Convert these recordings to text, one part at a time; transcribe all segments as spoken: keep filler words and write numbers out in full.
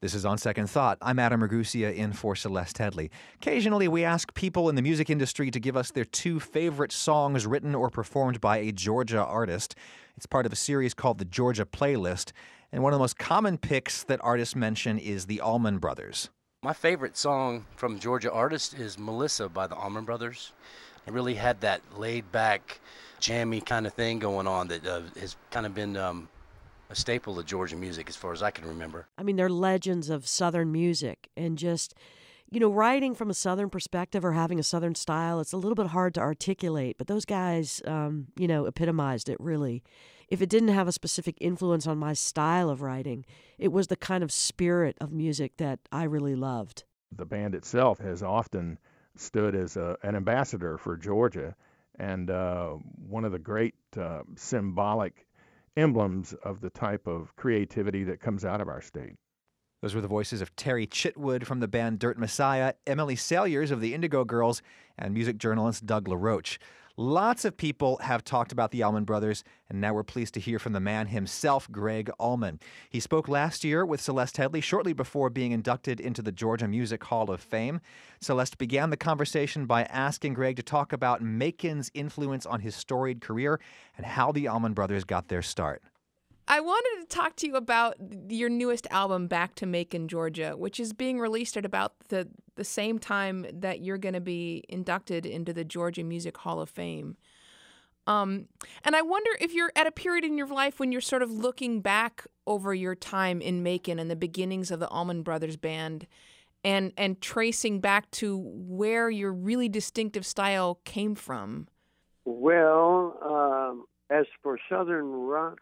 This is On Second Thought. I'm Adam Ragusia in for Celeste Headley. Occasionally, we ask people in the music industry to give us their two favorite songs written or performed by a Georgia artist. It's part of a series called the Georgia Playlist, and one of the most common picks that artists mention is the Allman Brothers. My favorite song from Georgia artists is Melissa by the Allman Brothers. It really had that laid-back, jammy kind of thing going on that uh, has kind of been um, a staple of Georgia music as far as I can remember. I mean, they're legends of Southern music, and just, you know, writing from a Southern perspective or having a Southern style, it's a little bit hard to articulate, but those guys, um, you know, epitomized it really. If it didn't have a specific influence on my style of writing, it was the kind of spirit of music that I really loved. The band itself has often stood as a, an ambassador for Georgia, and uh, one of the great uh, symbolic emblems of the type of creativity that comes out of our state. Those were the voices of Terry Chitwood from the band Dirt Messiah, Emily Salyers of the Indigo Girls, and music journalist Doug LaRoche. Lots of people have talked about the Allman Brothers, and now we're pleased to hear from the man himself, Gregg Allman. He spoke last year with Celeste Headley shortly before being inducted into the Georgia Music Hall of Fame. Celeste began the conversation by asking Gregg to talk about Macon's influence on his storied career and how the Allman Brothers got their start. I wanted to talk to you about your newest album, Back to Macon, Georgia, which is being released at about the, the same time that you're going to be inducted into the Georgia Music Hall of Fame. Um, and I wonder if you're at a period in your life when you're sort of looking back over your time in Macon and the beginnings of the Allman Brothers Band and, and tracing back to where your really distinctive style came from. Well, um, as for Southern rock,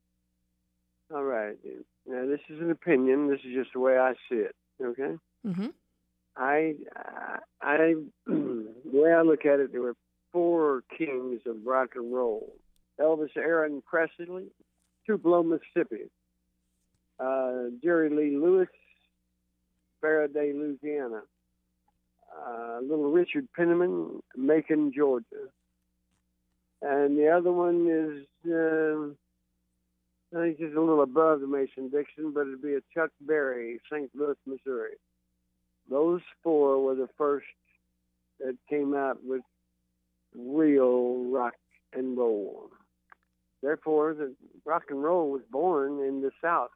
all right. Now, this is an opinion. This is just the way I see it. Okay. Mm-hmm. I, I, the way I look at it, there were four kings of rock and roll: Elvis Aaron Presley, Tupelo, Mississippi; uh, Jerry Lee Lewis, Faraday, Louisiana; uh, Little Richard Penniman, Macon, Georgia; and the other one is. Uh, I think just a little above the Mason-Dixon, but it'd be a Chuck Berry, Saint Louis, Missouri. Those four were the first that came out with real rock and roll. Therefore, the rock and roll was born in the South.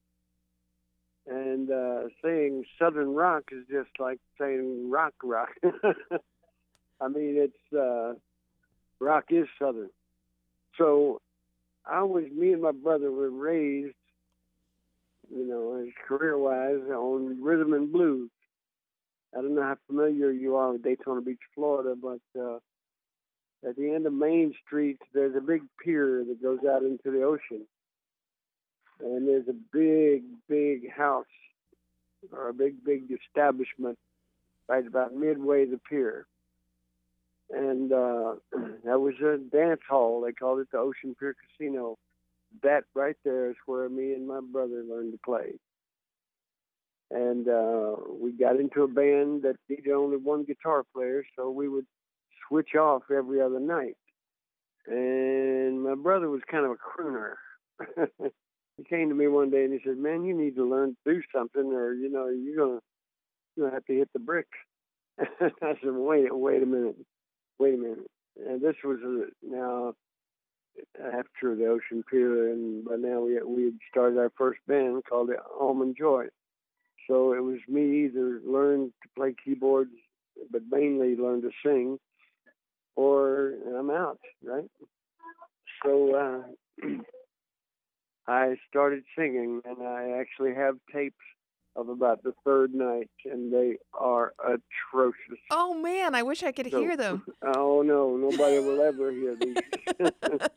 And uh, saying Southern rock is just like saying rock rock. I mean, it's uh, rock is Southern. So I was, me and my brother were raised, you know, career-wise on rhythm and blues. I don't know how familiar you are with Daytona Beach, Florida, but uh, at the end of Main Street, there's a big pier that goes out into the ocean. And there's a big, big house, or a big, big establishment right about midway the pier. And uh, that was a dance hall. They called it the Ocean Pier Casino. That right there is where me and my brother learned to play. And uh, we got into a band that needed only one guitar player, so we would switch off every other night. And my brother was kind of a crooner. He came to me one day and he said, "Man, you need to learn to do something, or you know, you're gonna you're gonna have to hit the bricks." I said, "Wait, wait a minute." Wait a minute. And this was uh, now after the Ocean Pier, and by now we we had started our first band called the Almond Joy. So it was me either learn to play keyboards, but mainly learn to sing, or I'm out, right? So uh, I started singing, and I actually have tapes of about the third night, and they are atrocious. Oh, man, I wish I could so, hear them. Oh, no, nobody will ever hear these.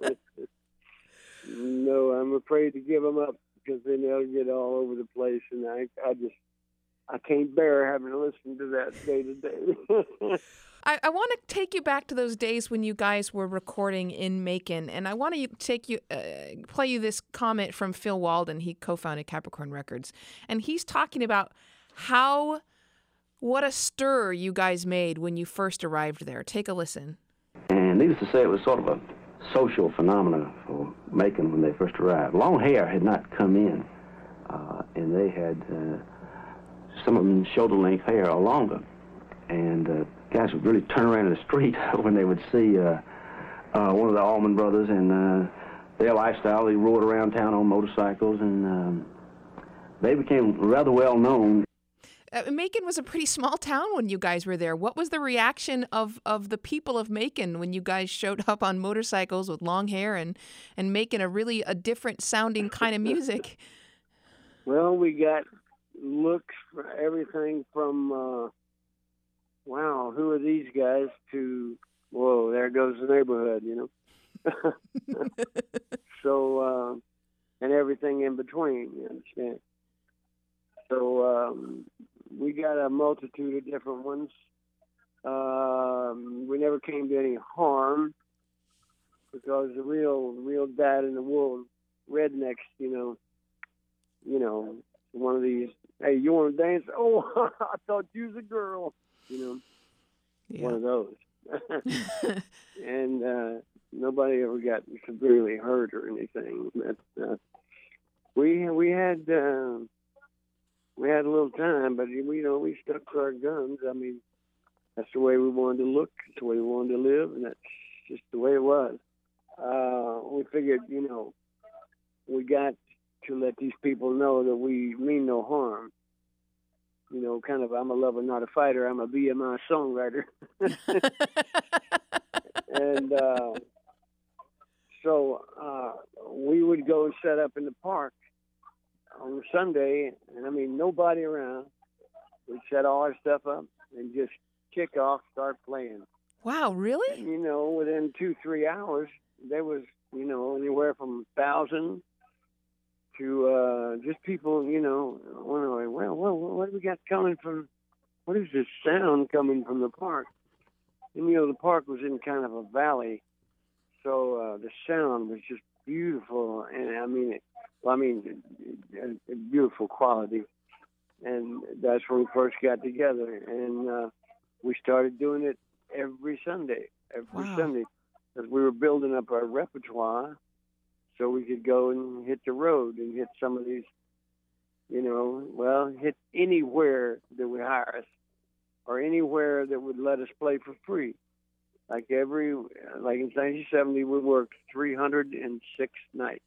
No, I'm afraid to give them up, because then they'll get all over the place, and I, I just, I can't bear having to listen to that day to day. I, I want to take you back to those days when you guys were recording in Macon, and I want to take you, uh, play you this comment from Phil Walden. He co-founded Capricorn Records, and he's talking about how, what a stir you guys made when you first arrived there. Take a listen. And needless to say, it was sort of a social phenomenon for Macon when they first arrived. Long hair had not come in uh, and they had uh, some of them shoulder-length hair or longer. And uh, guys would really turn around in the street when they would see uh, uh, one of the Allman Brothers and uh, their lifestyle. They rode around town on motorcycles, and um, they became rather well known. Uh, Macon was a pretty small town when you guys were there. What was the reaction of, of the people of Macon when you guys showed up on motorcycles with long hair and, and making a really a different sounding kind of music? Well, we got looks for everything from, uh, wow, who are these guys, to, whoa, there goes the neighborhood, you know. So, uh, and everything in between, you understand. So um, we got a multitude of different ones. Um, we never came to any harm because the real, real dyed-in-the-wool rednecks, you know, you know, one of these, hey, you want to dance? Oh, I thought you was a girl, you know, Yeah. one of those. And uh, nobody ever got severely hurt or anything. But uh, we we had uh, we had a little time, but we, you know, we stuck to our guns. I mean, that's the way we wanted to look. That's the way we wanted to live, and that's just the way it was. Uh, we figured, you know, we got to let these people know that we mean no harm. You know, kind of, I'm a lover, not a fighter. I'm a B M I songwriter. And uh, so uh, we would go and set up in the park on Sunday, and I mean, nobody around. We'd set all our stuff up and just kick off, start playing. Wow, really? And, you know, within two, three hours, there was, you know, anywhere from a thousand to uh, just people, you know, wondering, well, well, what do we got coming from, what is this sound coming from the park? And, you know, the park was in kind of a valley, so uh, the sound was just beautiful, and I mean, it, well, I mean, a, a beautiful quality. And that's when we first got together, and uh, we started doing it every Sunday, every Wow. Sunday, because we were building up our repertoire so we could go and hit the road and hit some of these, you know, well, hit anywhere that would hire us or anywhere that would let us play for free. Like every, like in nineteen seventy, we worked three hundred six nights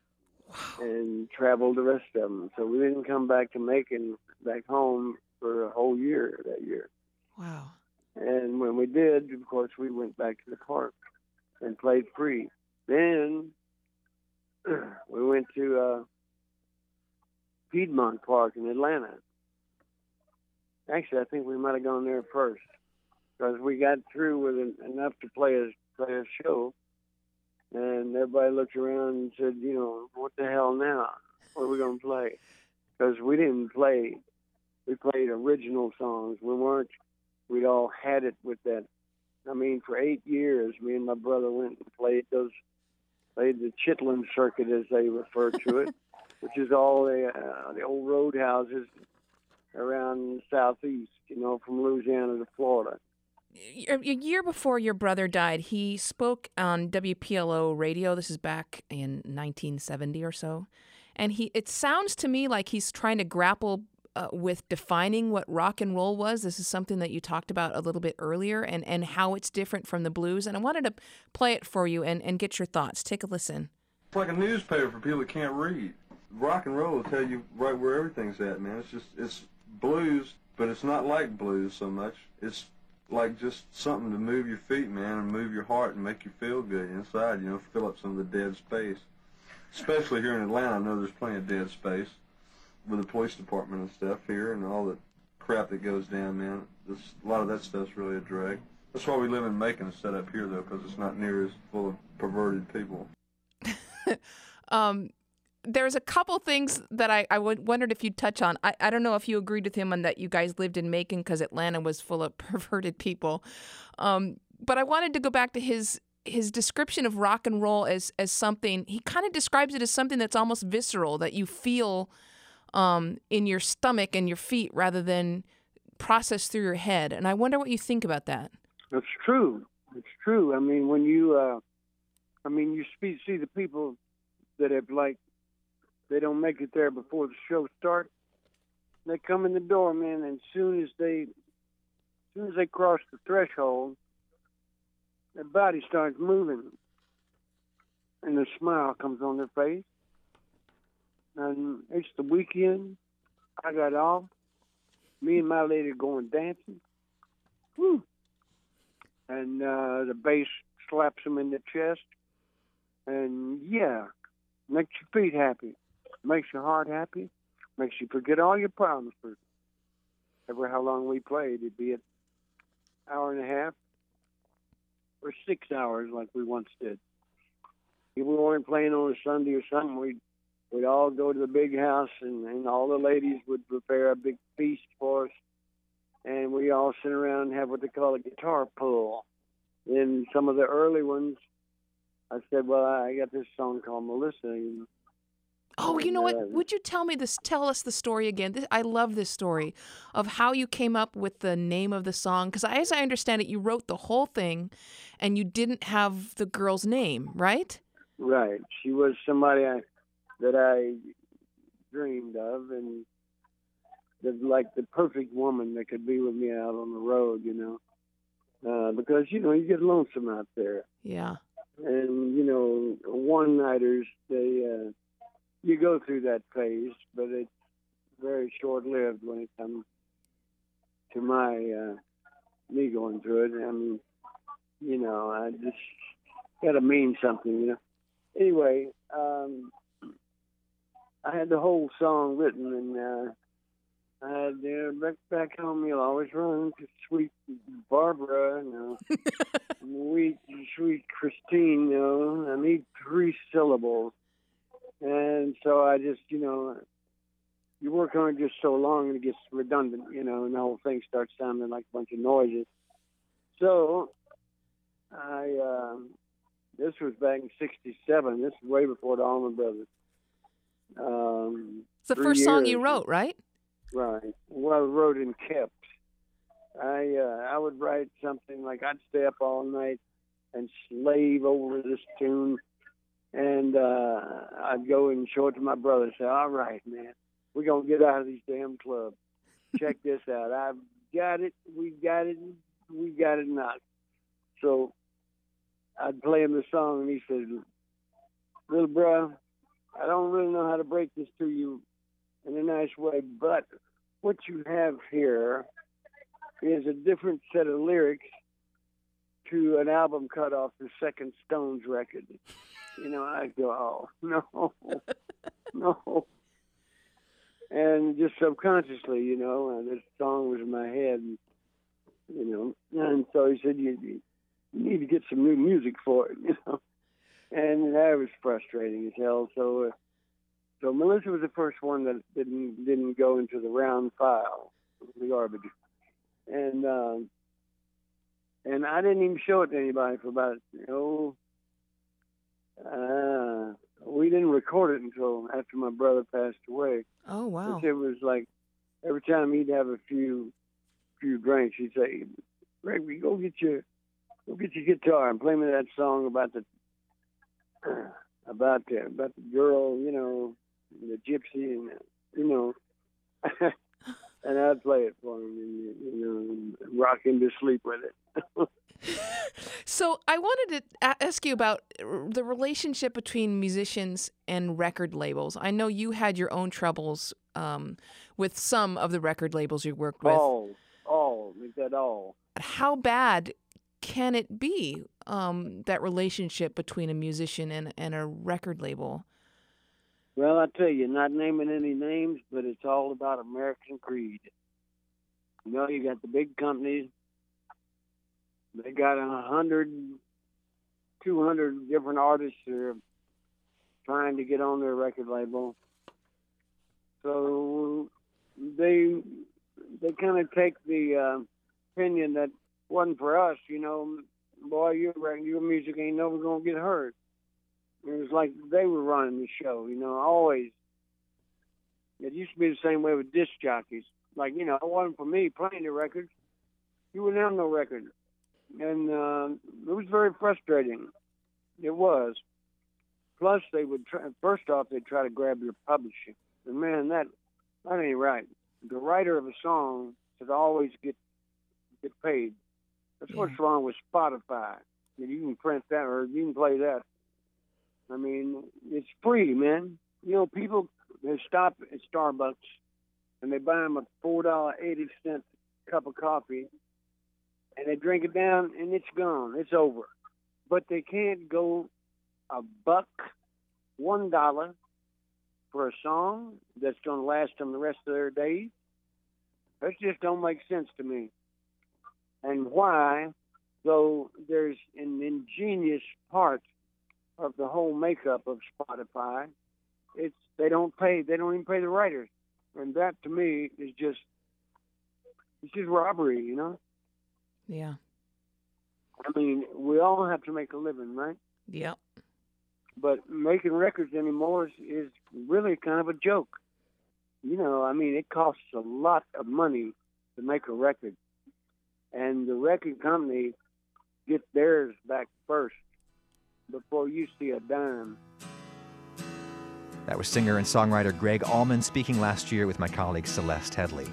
and traveled the rest of them. So we didn't come back to Macon, back home, for a whole year that year. Wow. And when we did, of course, we went back to the park and played free. Then we went to uh, Piedmont Park in Atlanta. Actually, I think we might have gone there first because we got through with en- enough to play a, play a show. And everybody looked around and said, you know, what the hell now? What are we going to play? Because we didn't play. We played original songs. We weren't, we'd all had it with that. I mean, for eight years, me and my brother went and played those, played the Chitlin Circuit, as they refer to it, which is all the, uh, the old roadhouses around the southeast, you know, from Louisiana to Florida. A a year before your brother died, he spoke on W P L O radio. This is back in nineteen seventy or so. And he it sounds to me like he's trying to grapple uh, with defining what rock and roll was. This is something that you talked about a little bit earlier, and, and how it's different from the blues. And I wanted to play it for you and, and get your thoughts. Take a listen. It's like a newspaper for people that can't read. Rock and roll will tell you right where everything's at, man. It's just, it's blues, but it's not like blues so much. It's like just something to move your feet, man, and move your heart and make you feel good inside, you know, fill up some of the dead space. Especially here in Atlanta, I know there's plenty of dead space with the police department and stuff here and all the crap that goes down, man. This, a lot of that stuff's really a drag. That's why we live in Macon instead up here, though, because it's not near as full of perverted people. um, there's a couple things that I, I would, wondered if you'd touch on. I, I don't know if you agreed with him on that you guys lived in Macon because Atlanta was full of perverted people. Um, but I wanted to go back to his his description of rock and roll as, as something, he kind of describes it as something that's almost visceral, that you feel um, in your stomach and your feet rather than process through your head. And I wonder what you think about that. It's true. It's true. I mean, when you, uh, I mean, you speak, see the people that have, like, they don't make it there before the show starts. They come in the door, man, and as soon as they, as soon as they cross the threshold, their body starts moving, and a smile comes on their face. And it's the weekend. I got off. Me and my lady going dancing. Woo. And uh, the bass slaps them in the chest. And yeah, makes your feet happy, makes your heart happy, makes you forget all your problems for ever how long we played. It'd be an hour and a half or six hours like we once did. If we weren't playing on a Sunday or something, we'd, we'd all go to the big house, and, and all the ladies would prepare a big feast for us. And we all sit around and have what they call a guitar pull. In some of the early ones, I said, well, I got this song called Melissa. And, oh, you know uh, what? Would you tell me this? Tell us the story again. This, I love this story of how you came up with the name of the song. Because as I understand it, you wrote the whole thing, and you didn't have the girl's name, right? Right. She was somebody I, that I dreamed of, and the, like the perfect woman that could be with me out on the road, you know. Uh, because, you know, you get lonesome out there. Yeah. And, you know, one-nighters, they, uh, you go through that phase, but it's very short-lived when it comes to my, uh, me going through it. I mean, you know, I just got to mean something, you know. Anyway, um, I had the whole song written, and uh, I had uh, back, back home, you'll always run to sweet Barbara, you know. Sweet, sweet Christine, you know, I need three syllables. And so I just, you know, you work on it just so long and it gets redundant, you know, and the whole thing starts sounding like a bunch of noises. So I, um, this was back in sixty-seven. This is way before the Allman Brothers. Um, it's the first song you wrote, right? Right. Well, I wrote and kept. I uh, I would write something like I'd stay up all night and slave over this tune, and uh, I'd go and show it to my brother and say, all right, man, we're going to get out of these damn clubs. Check this out. I've got it. We got it. We got it not. So I'd play him the song, and he said, little bro, I don't really know how to break this to you in a nice way, but what you have here is a different set of lyrics to an album cut off the second Stones record. You know, I go, oh, no, no. And just subconsciously, you know, this song was in my head, you know. And so he said, you, you need to get some new music for it, you know. And that was frustrating as hell. So, uh, so Melissa was the first one that didn't didn't go into the round file, the garbage. And um, and I didn't even show it to anybody for about, you know, uh, we didn't record it until after my brother passed away. Oh, wow. It was like every time he'd have a few few drinks, he'd say, Gregory, go get your go get your guitar and play me that song about the uh, about the about the girl, you know, the gypsy, and you know. And I'd play it for him, and, you know, and rock him to sleep with it. So I wanted to a- ask you about the relationship between musicians and record labels. I know you had your own troubles um, with some of the record labels you worked with. All, all, make that all. How bad can it be, um, that relationship between a musician and, and a record label? Well, I tell you, not naming any names, but it's all about American greed. You know, you got the big companies. They got a hundred, two hundred different artists that are trying to get on their record label. So they they kind of take the uh, opinion that wasn't for us. You know, boy, your your music ain't never gonna get heard. It was like they were running the show, you know, always. It used to be the same way with disc jockeys. Like, you know, it wasn't for me playing the records. You wouldn't have no record. And uh, it was very frustrating. It was. Plus, they would try, first off, they'd try to grab your publishing. And man, that, that ain't right. The writer of a song should always get get paid. That's Yeah. what's wrong with Spotify. I mean, you can print that or you can play that. I mean, it's free, man. You know, people, they stop at Starbucks and they buy them a four dollars and eighty cents cup of coffee and they drink it down and it's gone. It's over. But they can't go a buck, one dollar for a song that's going to last them the rest of their days. That just don't make sense to me. And why, though there's an ingenious part of the whole makeup of Spotify, it's they don't pay, they don't even pay the writers. And that to me is just, it's just robbery, you know? Yeah. I mean, we all have to make a living, right? Yep. But making records anymore is, is really kind of a joke. You know, I mean, it costs a lot of money to make a record. And the record company gets theirs back first before you see a dime. That was singer and songwriter Gregg Allman speaking last year with my colleague Celeste Headley.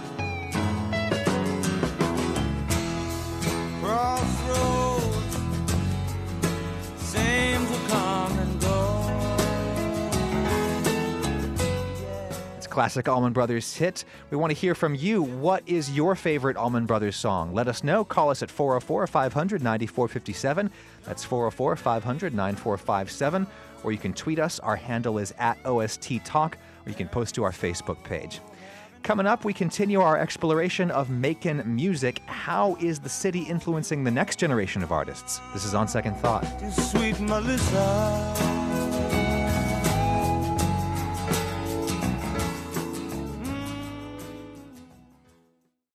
Crossroads seem to come and go. It's classic Allman Brothers hit. We want to hear from you. What is your favorite Allman Brothers song? Let us know. Call us at four oh four, five hundred, nine four five seven. That's four oh four, five hundred, nine four five seven. Or you can tweet us. Our handle is at O S T Talk. Or you can post to our Facebook page. Coming up, we continue our exploration of Macon music. How is the city influencing the next generation of artists? This is On Second Thought. Sweet Melissa.